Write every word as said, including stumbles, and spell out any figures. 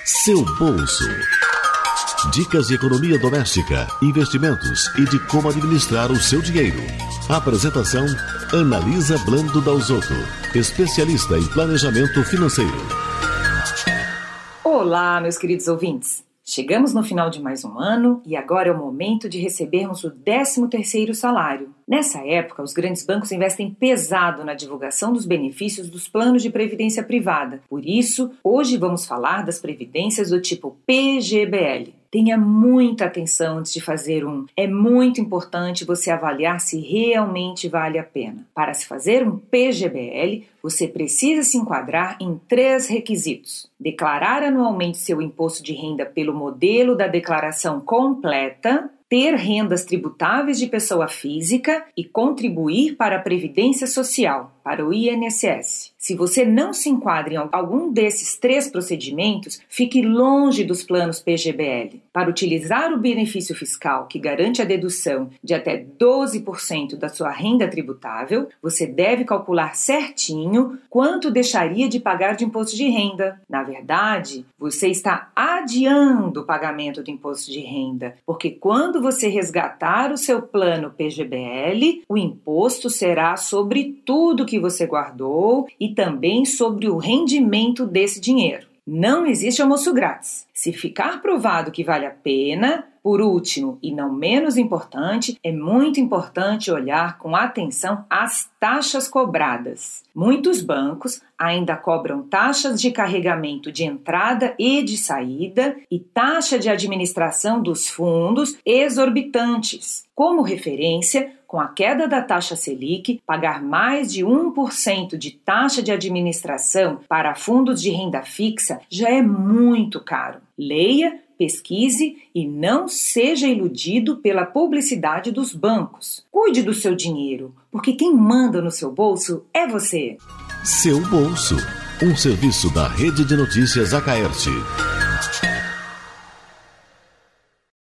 Seu bolso. Dicas de economia doméstica, investimentos e de como administrar o seu dinheiro. Apresentação: Analisa Blando Dalzotto, especialista em planejamento financeiro. Olá, meus queridos ouvintes. Chegamos no final de mais um ano e agora é o momento de recebermos o décimo terceiro salário. Nessa época, os grandes bancos investem pesado na divulgação dos benefícios dos planos de previdência privada. Por isso, hoje vamos falar das previdências do tipo P G B L. Tenha muita atenção antes de fazer um. É muito importante você avaliar se realmente vale a pena. Para se fazer um P G B L, você precisa se enquadrar em três requisitos: declarar anualmente seu imposto de renda pelo modelo da declaração completa, ter rendas tributáveis de pessoa física e contribuir para a Previdência Social, para o I N S S. Se você não se enquadra em algum desses três procedimentos, fique longe dos planos P G B L. Para utilizar o benefício fiscal que garante a dedução de até doze por cento da sua renda tributável, você deve calcular certinho quanto deixaria de pagar de imposto de renda. Na verdade, você está adiando o pagamento do imposto de renda, porque quando você resgatar o seu plano P G B L, o imposto será sobre tudo que você guardou e também sobre o rendimento desse dinheiro. Não existe almoço grátis. Se ficar provado que vale a pena, por último e não menos importante, é muito importante olhar com atenção as taxas cobradas. Muitos bancos ainda cobram taxas de carregamento de entrada e de saída e taxa de administração dos fundos exorbitantes. Como referência, com a queda da taxa Selic, pagar mais de um por cento de taxa de administração para fundos de renda fixa já é muito caro. Leia, pesquise e não seja iludido pela publicidade dos bancos. Cuide do seu dinheiro, porque quem manda no seu bolso é você. Seu bolso, um serviço da Rede de Notícias Acaerte.